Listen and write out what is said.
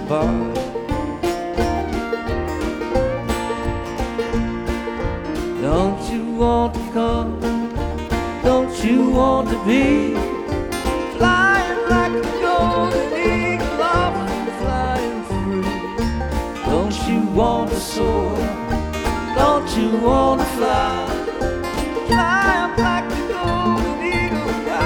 bar. Don't you want to come? Don't you want to be flying like a golden eagle, off and flying free? Don't you want to soar? Don't you want to fly? Fly.